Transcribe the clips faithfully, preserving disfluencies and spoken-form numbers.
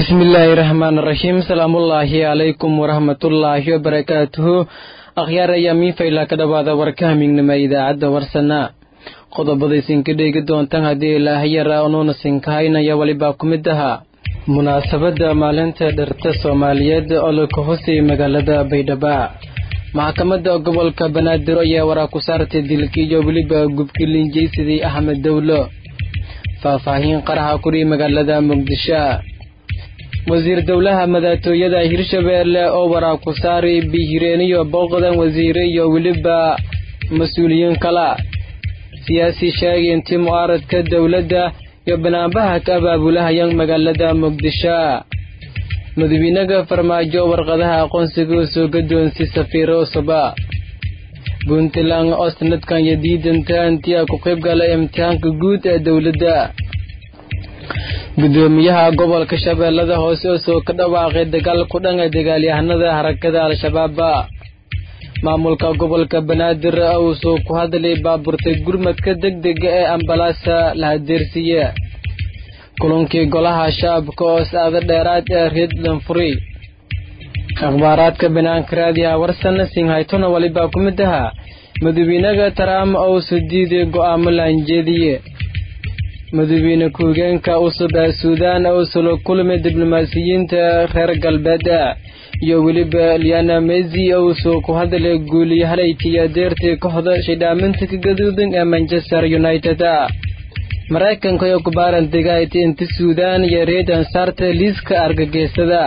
بسم الله الرحمن الرحيم سلام الله عليكم ورحمة الله وبركاته أخيار يامين فإلا كدبادة وركامين نما إذا عد ورسنا قضبضي سنكدي قدون تنهدي الله يرى أنون سنكاين يولي باكم الدها مناسبة مالنت درت الصوماليات أولوكوهسي مغالدة بيدبا محكمة قبل كبنادر يا وراكو سارت دلكي جوبلي بقبكي لنجيسي أحمد دولو فافاهين قرها كوري مغالدة مقدشا وزير دولها مداتويدا هيرشبيرله oo wara ku saari bihireeniyo boqodan wasiiriyo waliba mas'uuliyiin kala siyaasi sheegay intii mu'aaradka dawladda iyo banaanbaha ka abaabulahayan magaalada Muqdisho madaxweynaha farmaajo warqadaha aqoonsiga soo gadoonsi safiiro saba Puntland oo sanadkan yadiidanta intii ku qayb galay imtixaanka guud ee dawladda gudoomiyaha gobolka Shabeellada Hoose oo soo ka dhawaaqay dagaal ku dhan ah dagaalyahanada harakada al-shabaab maamulka gobolka Banaadir oo soo ku hadlay baaburtay gurmadka degdega ee ambalaasa la hadeersiye kulankii golaha shacabka oo saada dheeraad ee Redland Free akhbaaradka banaanka raadiyaha warsan sinhaytona waliba ku mid ah madaxweynaha Trump oo soo diiday go'aamo laanjeediye madaxweyne ku-xigeenka cusub ee Suudaan oo soo kulmay diblomaasiyiinta reer galbeedka iyo waliba Liana Messi oo soo ku hadlay guuliyahalaytiya deertay kooxda shidaaminta ka gaduudan ee Manchester United Mareykanka iyo ku baaran degaayta inta Suudaan iyo reedan saarta liiska argagixisada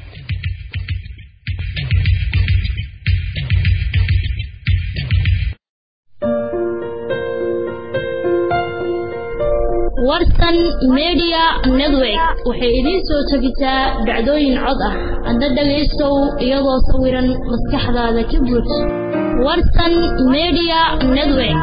warsan media network waxay idin soo tabitaa dhacdooyin cod ah hadda dhageystow iyadoo sawiran maskaxdaada ka buux warsan media network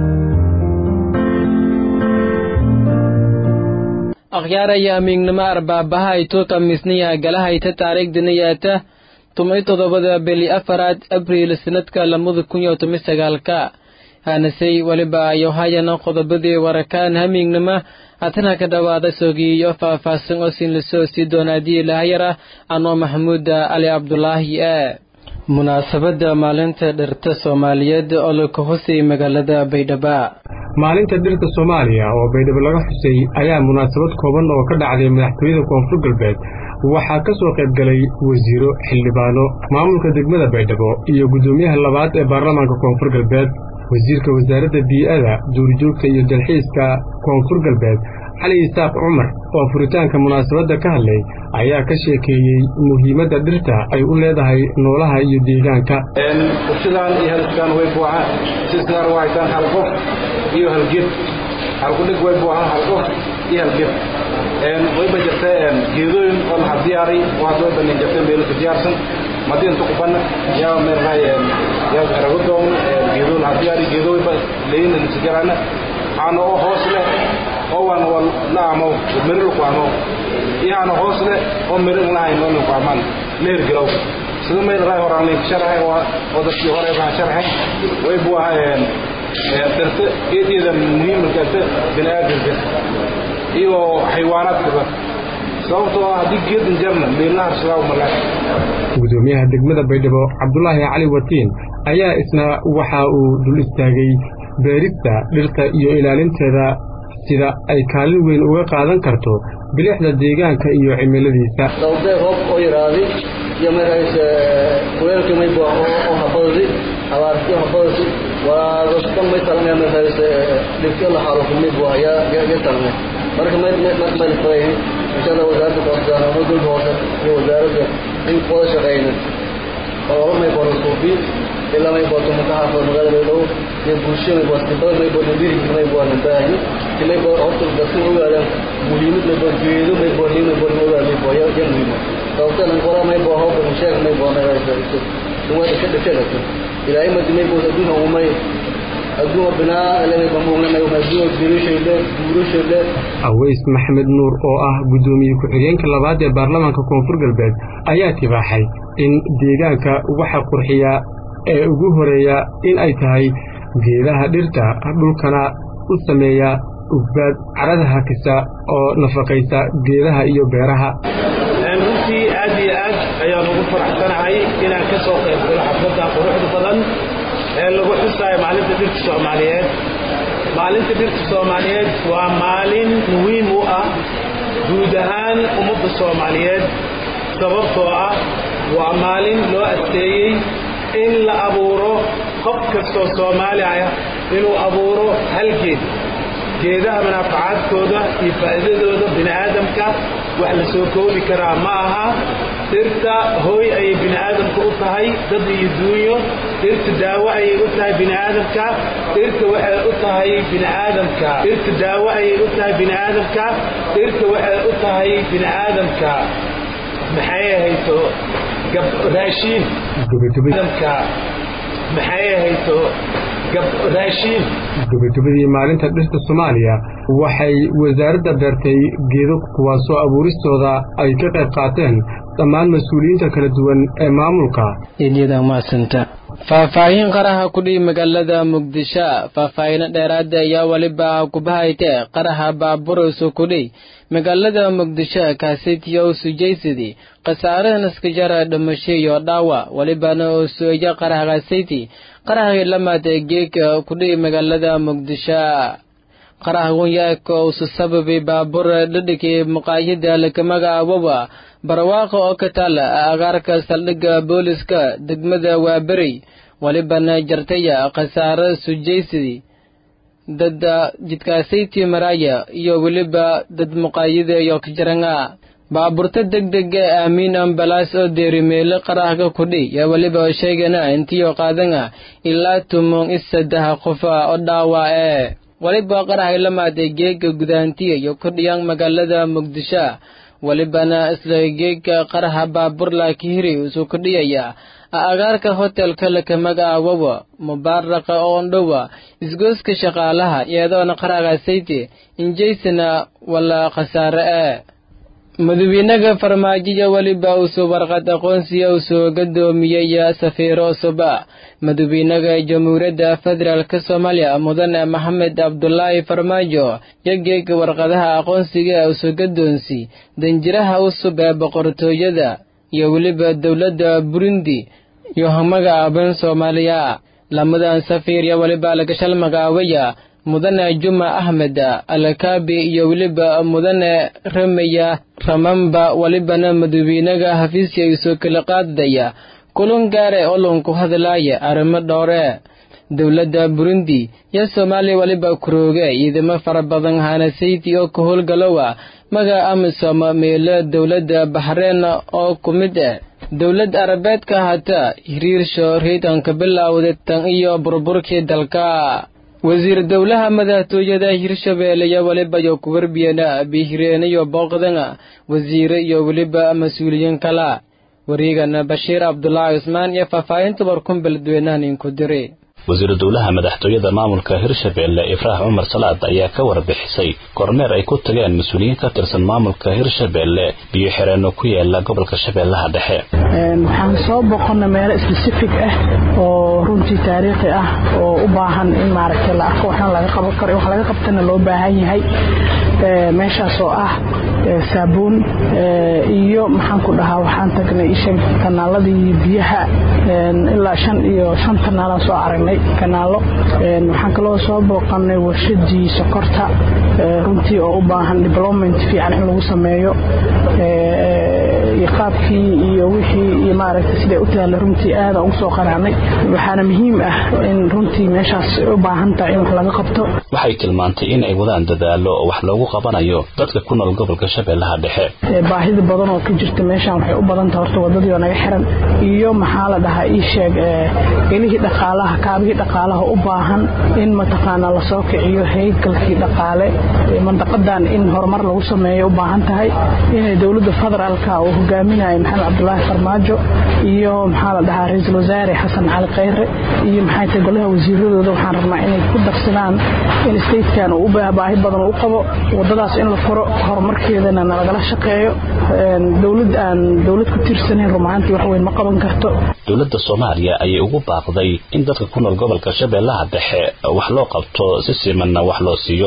akhyaara yaamingnima arbaabaha ay to kamisniya galaha ay taariikhdinayata tumay todobada bili afaraad abriil sanadka lamada kun iyo toban iyo sagaal hanasay waliba ayo hayana qodobadii warakaan hamiignima atana ka dhawaada soogiyo faahfaahsan oo siin la soo sii doonaadii lahayara anoo Maxamuud Ali Abdullaahi ee munaasabada maalinta dhirta Soomaaliyeed oo la ku xusay magaalada Baydhabo maalinta dhirta Soomaaliya oo Baydhabo laga xusay ayaa munaasabad kooban oo ka dhacday madaxtooyada Koonfur Galbeed waxaa ka soo qayb galay wasiiro xildhibaano maamulka degmada Baydhabo iyo gudoomiyaha labaad ee baarlamaanka Koonfur Galbeed wasiirka wasaaradda bii'ada duurjoogta iyo dalxiiska Koonfur Galbeed Cali Isaaq Umar oo furitaanka munaasabadda ka hadlay ayaa ka sheekeeyay muhiimadda dhirta ay u leedahay noolaha iyo deegaanka een bulshadaan iyo halkan way buuxaan sidaan waaytaan hal qof iyo hal geed hal ku dhig way buuxaan hal qof iyo hal geed een way bajarteen geedooyin oo la diyaaray waa doo banin jabteen meel ka diyaarsan madin ku banna yaa meerayeen yaa garagodoon geedoon hadiyari geedoy ba leeyna sigarana aano hoos leh oo waan wal laamo meel ku amo yaana hoos leh oo meel lahayn oo ku aman leer galow sidoo meel raay horaan leey sharaxay waa wadashii hore baa sharaxay way buuxayeen ee darta geedida muhiim ka ah binaadamka iyo xayawaanaadka sababtoo ah digeed jarna meelaha shaqo malaha gudoomiyaha degmada Baydhabo Cabdullaahi Cali Watiin ayaa isna waxa uu dul istaagay beerista dhirta iyo ilaalinteeda sida ay kaalin weyn uga qaadan karto bilixda deegaanka iyo cimiladiisa dawladda roob oo yiraahday iyo maraysa kuleelka may boo oo habadi abaartii habadi waa dadka may talmay maraysa dhirta la xaro kumid boo ayaa gaga talmay marka may may may fayay inshallah wasaaradda qorshaha oo dul hoosa iyo wasaaradda in qorshe shaqeeyna oo may boo suubi ilaa may boo tumaha magaalada Baydhabo iyo bulshada boostibada may boo dhiri may boo nabaahi may boo horta dadku ogaadaan muhiimadda boo geedo may boo leeyahay boo ogaadaan boo yaa muhiim sababtana qora may boo hawda musheeg may boo nagaysa duwada ka dhashay ilaa ima may boo adduunka umay adduunka binaa ilaa bambuuna may boo dirisheeda dirisheeda Aweys Maxamed Nuur oo ah gudoomiye ku-xigeenka labaad ee baarlamaanka Koonfur Galbeed ayaa tibaaxay in deegaanka waxa qurxiya ee ugu horeeya in ay tahay geedaha dhirta dhulkana u sameeya ubad carada hakisa oo nafaqaysa geedaha iyo beeraha ayaan ugu faraxsanahay inaan ka soo qayb galo xafladda quruxda badan ee lagu xusaayo maalinta dhirta Soomaaliyeed. maalinta dhirta Soomaaliyeed waa maalin muhiim u ah guud ahaan ummadda Soomaaliyeed sababtoo ah waa maalin loo asteeyay in la abuuro qof kastoo Soomaali ah inuu abuuro hal geed. geedaha manaafacaadkooda iyo faa'iidadooda bini'aadamka wax la soo koobi karaa ma aha. dhirta hooy ayay bini'aadamka u tahay, dad iyo duunyo. dhirta daawo ayay u tahay bini'aadamka. dhirta waxay u tahay bini'aadamka. dhirta daawo ayay u tahay bini'aadamka. dhirta waxay u tahay bini'aadamka maxay ahayto gab raashin bini'aadamka maxay ahayto gab raashin. gabagabadii maalinta dhirta Soomaaliya waxay wasaaradda beertay geedo kuwaasoo abuuristooda ay ka qayb qaateen dhammaan mas'uuliyiinta kala duwan ee maamulka. iyada maasanta faahfaahin qaraha ku dhig magaalada Muqdisho. faahfaahin dheeraad ah ayaa waliba ku bahaytay qaraha baabuur soo ku dhig magaalada Muqdisho kaasitiyo sujaysidii qasaarahan iska jara dhimasho iyo dhaawac walibana oo soo ya qaraha kaasiti qaraha lamaad geeka ku dhig magaalada Muqdisho. qaraha yaa ko sababay baabuur dhadhigay muqaayada laka magacaabo barwaaqo oo ka taala agaarka saldhigga booliska degmada Waabari walibana jartaya qasaaro sujaysidii dad jidkaasaytii maraya iyo waliba dad muqaayada iyo ka jaranga baabuurta degdeg aamin ambalaas oo deerimeele qaraha ku dhig ya waliba sheegana intii qaadanga ilaa tumon isadaha qof oo dhaawac ee waliba qaraha lamaad geega gudaantiya iyo ku dhiyaan magaalada Muqdisho walibana isla geega qaraha baabuur la kiiri soo ku dhiyaya agaarka hotelka la magacaabo Mubaaraqa oo dhowa isgooska shaqaalaha iyadoo qaraha sayti injeysana wala qasaare ee madaxweynaha farmaajo waliba uu soo warqad aqoonsiga uu soo gadoomiyay safiiro suba madaxweynaha jamhuuriyadda federaalka Soomaaliya mudane Maxamed Abdullaahi Farmaajo yageega warqadaha aqoonsiga uu soo gadoonsi danjiraha usub ee boqortooyada iyo waliba dawladda Burundi iyo hamaga aban Soomaaliya lamadan safiir ya waliba laga shal magaawaya mudane Juma Ahmed Alkaabi iyo waliba mudane Ramaya Ramamba walibana madaxweynaha xafiiska ay soo kala qaadaya kulun gaare oo loon ku hadlaaya arrimo dhowre dawladda Burundi ya Soomaaliya waliba kurooga idama farabadan hana sayti oo ka howlgalowa maga amisom meelo dawladda Bahrain oo kumid ah dawlad Arabeedka hata hiriirsho reedanka bilowday tan iyo burburkii dalka. wasiir dawlaha madaxtooyada Hirshabeelle ya waliba iyo ku warbiyana bihireen iyo booqdana wasiir iyo waliba mas'uuliyiin kala wareegana Bashiir Abdullaahi Usmaan iyo faahfaahinta warkun beledweynahan in ku diray. wasiir dawlaha madaxtooyada maamulka Hirshabeelle Ifraax Umar Salaad ayaa ka warbixisay kormeer ay ku tageen mas'uuliyiin ka tirsan maamulka Hirshabeelle biyo xireen ku yaala gobolka Shabeellaha Dhexe. waxaan soo boqonnay meel specific ah oo runtii taariikhi ah oo u baahan in maaragtay la arko waxaan laga qaban karo wax laga qabtana loo baahan yahay meeshaas oo ah saabuun iyo maxaan ku dhahaa waxaan tagnay isha kanaaladii biyaha ilaa shan iyo shan kanaal soo aragnay kanaalo waxaan kaloo soo booqanay warshadii sokorta runtii oo u baahan development fiican in lagu sameeyo qaabkii iyo wixii iyo maaragtay sida u taala runtii aad aan u soo qaraanay waxaana muhiim ah in runtii meeshaas u baahan tahay in wax laga qabto. waxay tilmaantay in ay wadaan dadaalo wax loogu qabanayo dadka ku nool gobolka Shabeellaha Dhexe. baahida badan oo ka jirta meeshan waxay u badan tahay horta wadadii oo naga xiran iyo maxaa la dhahaa ii sheeg ilihii dhaqaalaha kaabihii dhaqaalaha u baahan in mataqaana la soo kiciyo hay'adkii dhaqaale mandaqadan in horumar lagu sameeyo u baahan tahay inay dawladda federaalka oo hogaaminaya Maxamed Abdullaahi Farmaajo iyo maxaa la dhahaa ra'iisul wasaare Xasan Cali Khayre iyo maxay tahay golaha wasiiradooda waxaan rabnaa inay ku darsadaan in state-kan uu u baahi badan u qabo wadadaas in la furo horumarkeedana nagala shaqeeyo dawlad aan dawlad ku tirsaneyn rumaantii wax weyn ma qaban karto. dawladda Soomaaliya ayay ugu baaqday in dadka ku nool gobolka Shabeellaha Dhexe wax loo qabto si siman wax loo siiyo.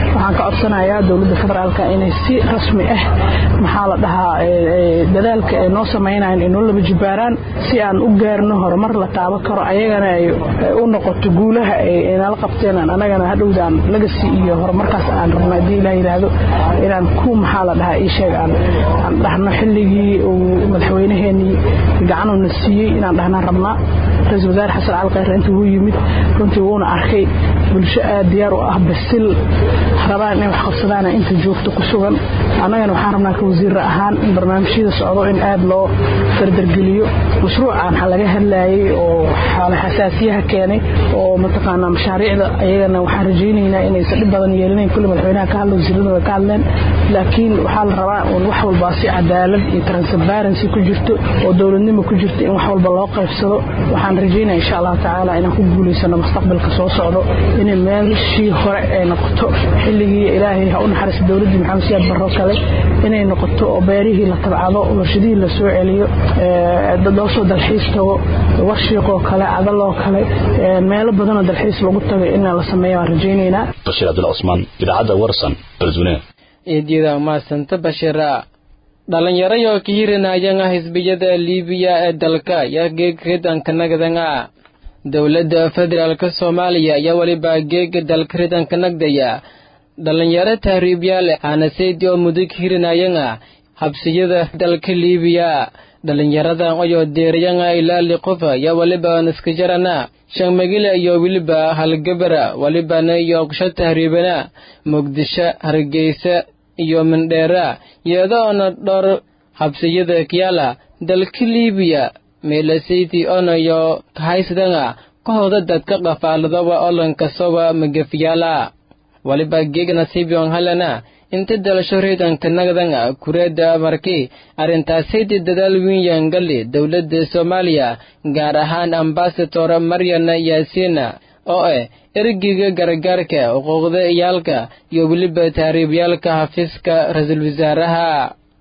waxaan ka codsanayaa dawladda federaalka inay si rasmi ah maxaa la dhahaa dadaalka ay noo sameynayaan inuu laba jibaaraan si aan u gaarno horumar la taaban karo ayagana ay u noqoto guulaha ay nala qabteen anagana hadhowdaan legacy iyo horumarkaas aan rabnaa hadii ilaahay yiraahdo inaan ku maxaa la dhahaa ii sheeg aan aan dhahno xilligii uu madaxweynaheenii gacan u siiyay inaan dhahnaa rabnaa ra'iisul wasaare xasan cali khayre intuu uu yimid runtii wuuna arkay bulsho aad diyaar u ah basil rabaan inay wax qabsadaan inta joogto ku sugan anagana waxaan rabnaa ka wasiir ahaan in barnaamijyada socdo in aad loo dardargeliyo mashruucan waxa laga hadlayay oo xaalad xasaasiyaha keenay oo mataqaana mashaariicda ayagana waxaan rajaynaynaa inay si badan yeelanayaan kulli madaxweynaha ka hadlo wasiirada ka hadleen laakiin waxa la rabaa in wax walba si cadaalad iyo transparency ku jirto oo dawladnimo ku jirto in wax walba loo qaybsado waxaan rajaynayaa insha Allah taala inaan ku guuleysano mustaqbalka soo socdo in meeshii hore ay noqoto xilligii ilaahay ha u naxariisto dawladda maxamed siyaad barro kale inay noqoto oo beerihii la tabcado oo shidii la soo celiyo ee dad soo dalxiis tago warshiqo kale adaloo kale meelo badan oo dalxiis lagu tago in la sameeyo rajaynaynaa Bashir Abdul Usman idaacada Warsan Berzune eediyada ma santa Bashira dhalinyaro oo ka hiranayaan xisbiyada Liibiya ee dalka yaa geegreedan kanagdanga dawladda federaalka Soomaaliya ayaa waliba geeg dalka reedan kanagdaya dhalinyaro tahriibyaal ana seedio mudug hiranayaan habsiyada dalka Liibiya dhalinyarada oo deerayaan ilaa liqofa yaa waliba iska jarana shan magila iyo waliba halgabara waliba iyo qosha tahriibana Muqdisho Hargeysa iyo Mandheera iyadoo dhor habsiyada kiyala dalka Liibiya meelaseyti onayo haysadanga kooxda dadka qafaalada waa olanka soo magafiyala waliba geegna sibiyon halana inta dalasho reedan kanagdanga kureeda markii arintaasaydi dadaal weyn yangali dawladda Soomaaliya gaar ahaan ambassador Maryana Yaasina oo ah ergiga gargaarka xuquuqda iyalka iyo waliba taariibyalka xafiiska ra'iisul wasaaraha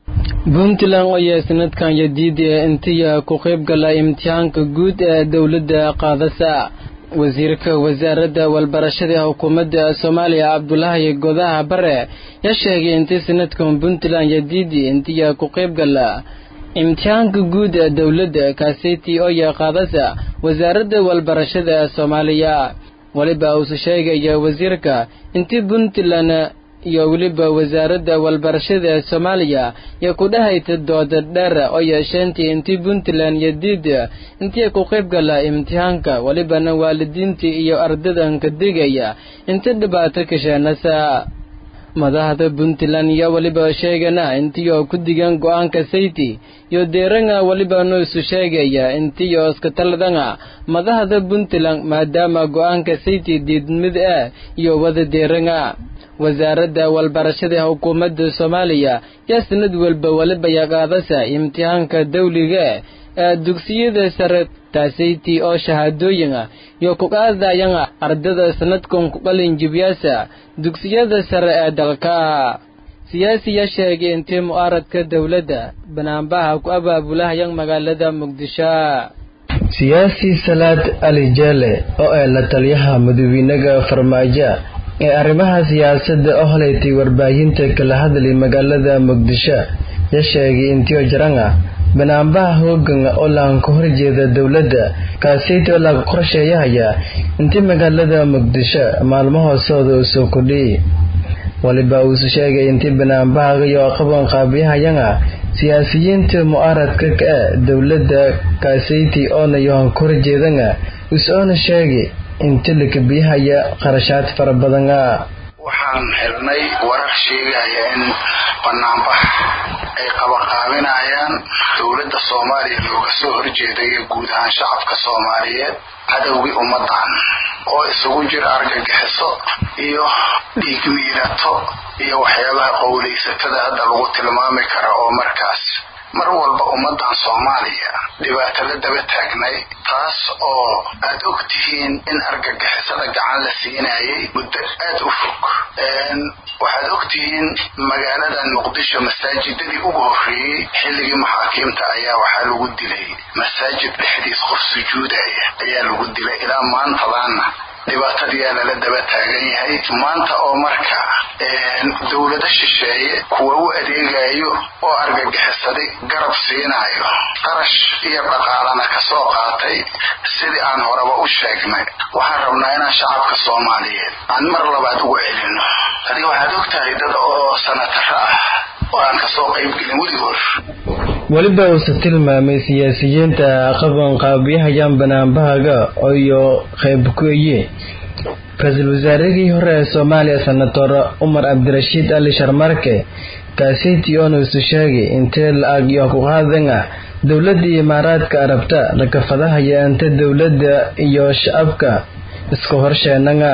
Puntland oo sanadkan jadiid intii ku qayb galay imtixaanka guud ee dawladda qaadasa wasiirka wasaaradda walbarashada xukuumadda Soomaaliya Abdullaahi Godaha Bare ya sheegay intii sanadkan Puntland jadiid intii ku qayb galay imtixaanka guud ee dawladda kaasiti oo qaadasa wasaaradda walbarashada Soomaaliya waliba uu sheegay wasiirka intii Puntland iyo waliba wasaaradda walbarashada Soomaaliya ya ku dhahayta dood dheer oo yeeshantii intii Puntland jadiid intii ku qayb galay imtixaanka waliba waalidiintii iyo ardaydan ka digaya inta dhibaato ka sheenasa madaxda Puntland ya waliba sheegana intii oo ku digan go'aanka sayti iyo deeranga waliba noo isu sheegaya intii oo iska taladanga madaxda Puntland maadaama go'aanka sayti diidmid ah iyo wada deeranga wasaaradda walbarashada xukuumadda Soomaaliya yaa sanad walba waliba yaqaadasa imtixaanka dawliga ee dugsiyada sare taasaytii oo shahaadooyin iyo ku qaadayaan ardayda sanadkan ku qalin jibiyasa dugsiyada sare ee dalka siyaasiga sheegay intii mu'aaradka dawladda banaanbaha ku abaabulahayan magaalada Muqdisho siyaasi Salaad Ali Jale oo ah la taliyaha madaxweynaha Farmaajo ee arrimaha siyaasadda oo haleetay warbaahinta kala hadlay magaalada Muqdisho ya sheegay intii jiranga banaanbaha hoogan oo laan ka horjeeda dawladda kaasayto la qorsheeyay intii magaalada Muqdisho maalmaha soo kordhiyay waliba uu sheegay intii banaanbaha iyo qaban qaabiyahayanga siyaasiyiinta mu'aaradka ka dawladda kaasaytii oo nayoon ka horjeedanga usoo sheegay inta la kabiyaya qarashaad fara badan waxaan helnay warar sheegaya in banaanbax ay qabaqaabinayaan dawladda Soomaaliya looga soo horjeeday guud ahaan shacabka Soomaaliyeed cadawgii ummadan oo isugu jira argagixiso iyo dhiig miirato iyo waxyaabaha qowleysatada hadda lagu tilmaami karo oo markaas mar walba ummadan Soomaaliya dhibaato la daba taagnay taas oo aad ogtihiin in argagixisada gacan la siinayay muddo aad u fog een waxaad ogtihiin magaalada Muqdisho masaajidadii ugu horeeyay xilligii maxaakiimta ayaa waxaa lagu dilay masaajid dhexdiis qof sujuudaya ayaa lagu dilay ilaa maantadaana dhibaatadii la daba taagan yahay maanta oo marka dowlada shisheeye kuwa u adeegayo oo argagixisaday garab siinayo qarash iyo dhaqaalana ka soo qaatay sidii aan horeba u sheegnay waxaan rabnaa inaan shacabka Soomaaliyeed aan mar labaad ugu celino hadii waxaad ogtahay dad oo sanatar ah oo aan ka soo qayb gelin weligood waliba uu tilmaamay siyaasiyiinta qaban qaabiyahayaan banaanbahaga iyo qayb ku yihiin Ra'iisul Wasaarihii hore ee Soomaaliya Senator Umar Abdirashiid Ali Sharmarke kaasiti oo uu sheegay intee la'ag iyo ku qaadana dawladda Imaaraadka Arabta la kafadahaya inta dawladda iyo shacabka isku horsheenanga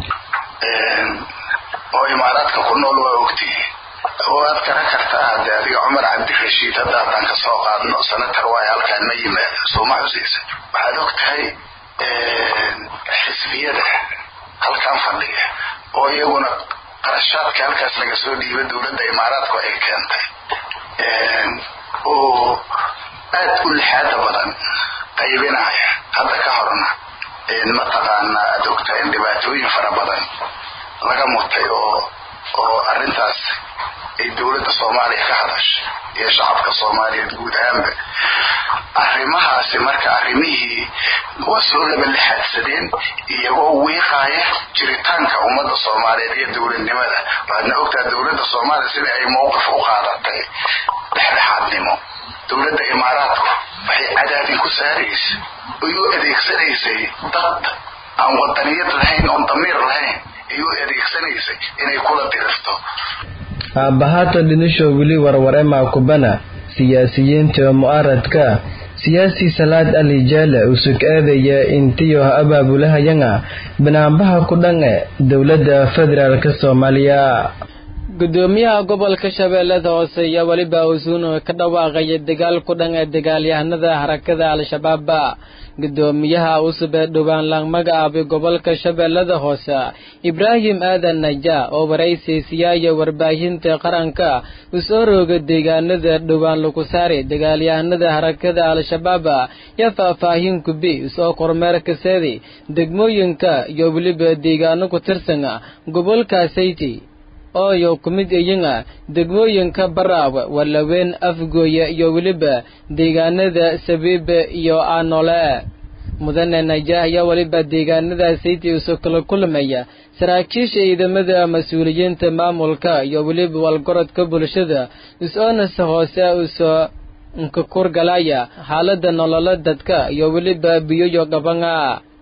oo Imaaraadka ku nool waa ogtii oo aad ka kartaa adiga Umar Abdirashiid hadda aan ka soo qaadno senator waa halkaan ma yimaado Soomaaliya waxaad ogtahay xisbiyada halkaan fadhiya oo iyaguna qarashaadka halkaas laga soo dhiibay dawladda Imaaraadka ay keentay oo aad u lixaada badan qaybinaya hadda ka horna ma taqaana doctor in dhibaatooyin fara badan laga mutay oo oo arintaas ay dawladda Soomaaliya ka hadashay iyo shacabka Soomaaliyeed guud ahaan arrimahaasi marka arrimihii wasoo laba lixadsadeen iyagoo wiiqaya jiritaanka ummadda Soomaaliyeed iyo dawladnimada waxaadna ogtaa dawladda Soomaaliya sida ay mowqif u qaadatay dhexdhexaadnimo dawladda Imaaraadku waxay cadaadin ku saaraysay oo adeegsanaysay dad aan wadaniyad lahayn oo damiir lahayn iyo adeegsanaysay inay kula dirto abahato dhinisho wili warware ma kubana siyaasiyiinta mu'aaradka siyaasi Salaad Ali Jale usug aadaya intiyo abaabulahayanga banaanbaha ku dhange dawladda federaalka Soomaaliya gudoomiyaha gobolka Shabeellada Hoose iyo waliba usuun ka dhawaaqay dagaal ku dhange dagaalyahanada harakada Al-Shabaab gudoomiyaha usub dhawaan lang magacaabay gobolka Shabeellada Hoose Ibrahim Aadan Naja oo waraysi siyaaya warbaahinta qaranka usoo rooga deegaanada dhawaan lagu saaray dagaalyahanada harakada Al-Shabaab ya faahfaahin ku bi soo kormeer ka saadi degmooyinka iyo waliba deegaano ku tirsan gobolka Sayti oo yo kumid ayinga degmooyinka Baraawe Walaweyn Afgooye iyo waliba deegaanada Sabiibe iyo Aanole mudane Naja ya waliba deegaanada Sayti usoo kala kulmaya saraakiisha ciidamada mas'uuliyiinta maamulka iyo waliba walgorodka bulshada isoo hoose usoo ka korgalaya xaaladda nololeed dadka iyo waliba biyo iyo gabanga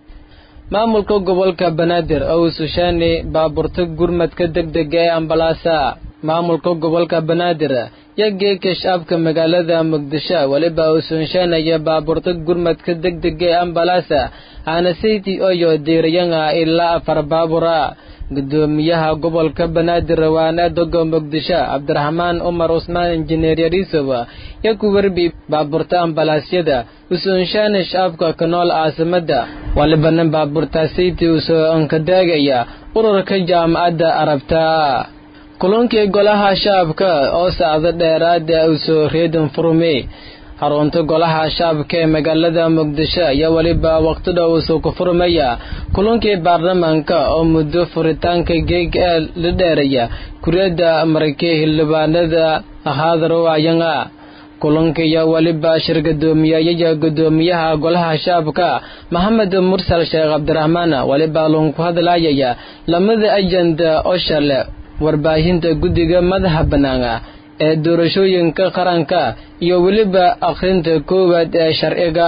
maamulka gobolka Banaadir oo suushaani baaburta gurmadka degdega ee ambalaasa maamulka gobolka Banaadir yageeka shacabka magaalada Muqdisho waliba uu suushaanaya baaburta gurmadka degdega ee ambalaasa ana Sayti oo yo deerayanga ilaa afar baabura gudoomiyaha gobolka Banaadir waana dogo Muqdisho Cabdiraxmaan Umar Usmaan Engineer Yarisowa ya ku warbi baaburta ambalaasyada usunshaan shacabka kanool aasamada waliba baaburta Sayti usoo ankadaagaya ururka jaamacadda Arabta kulankii golaha shacabka oo saacado dheeraad ah usoo reedan furmay xarunta golaha shacabka ee magaalada Muqdisho ayaa waliba waqti dhow soo ku furmaya kulankii baarlamaanka oo muddo furitaanka geeg la dheeraya kuriyada Mareykanka xildhibaanada ahaadaro ayanga kulanka ayaa waliba shirgudoomiyaha gudoomiyaha golaha shacabka Maxamed Mursal Sheekh Cabdiraxmaan waliba loon ku hadlayaya lamada ajanda oo shale warbaahinta guddiga madaxa banaanga ee doorashooyinka qaranka iyo waliba akhrinta koowaad ee sharciga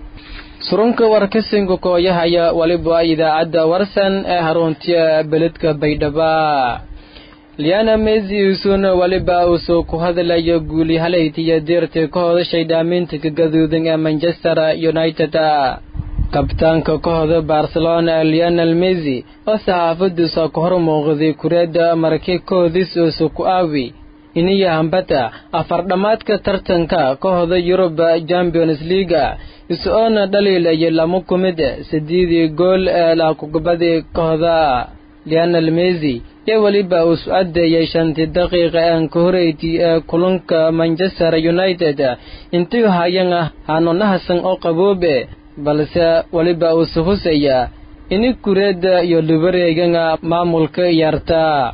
surunka warkasinka kooyahaya waliba idaacada warsan ee haruntiya beledka Baydhaba Liana Messi usuna waliba usoo ku hadlayo guuli halaytiya deerta kooxda shaydaaminta ka gaduudan ee Manchester United kabtaanka kooxda Barcelona Lionel Messi oo saxaafaddu soo ka hormuuqday kuriyada Mareykanka oo ku aawi iniya hambata afar dhamaadka tartanka kooxda Europe Champions League isoona dhaliilay lama kumid sideed gool ee la ku gabadhay kooxda Lionel Messi ya waliba uu su'aadayay shantii daqiiqo aan ka horeeyay ee kulanka Manchester United intii hayanga hanonahasan oo qaboobe balse waliba uu suhusaya ini kuriyada iyo libareeganga maamulka yarta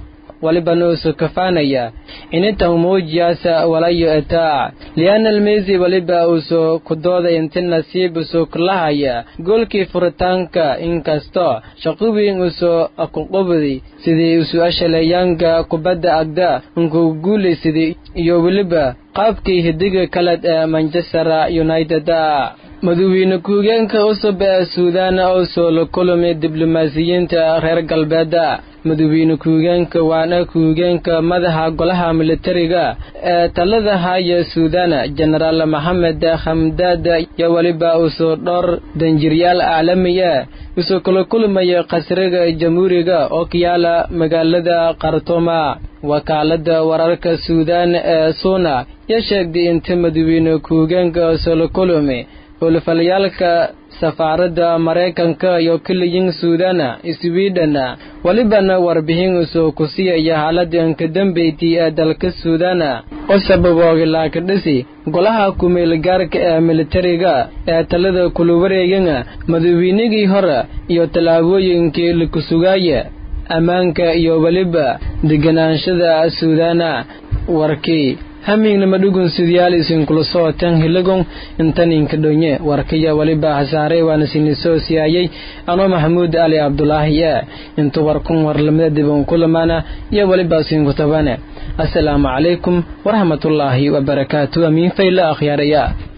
walibana usu kafaanaya inta muujiyaasa walayo etaa liana almezi waliba usu kudooda inta nasiib usu kulahaya goolkii furitaanka inkastoo shaqooyin usu aqoqobdi sidii usu ashalayaanka kubadda agda unku guulaysidii iyo waliba qaabkii hidiga kala ee Manchester United madaxweyne ku-xigeenka cusub ee Suudaan oo soo la kulmay diblomaasiyiinta reer galbeedka madaxweyne ku-xigeenka waana ku-xigeenka madaxa golaha militariga ee talada haya Suudaan General Mohamed Hamdad ya waliba usoo dhor danjiryaal caalami ah usoo kala kulmay qasriga jamhuuriga oo kiyaala magaalada Khartoum wakaalada wararka Suudaan ee Sona ya sheegay in madaxweyne ku-xigeenka soo la kulmay olfalyaalka safaarada Mareykanka iyo kiliyin Suudaan Sweden walibana warbixin usoo ku siiyay xaaladda ka dambeeyay ee dalka Suudaan oo sababay laakadisi golaha kumeel gaarka ee militariga ee talada kula wareegana madaxweynigii hore iyo talaabooyinkii la ku sugayay amaanka iyo waliba deganaanshaha Suudaan warkii hamina madugun sidiyaal isin kula sootan hilagon intanin ka dhonye warkaya waliba hasaare waana siniso siyaayay ano Maxamuud Ali Abdullaahi inta warkun warlamada dibon kulamana iyo waliba sin ku tabane assalamu alaykum wa rahmatullahi wa barakatuh amin fayla akhyaraya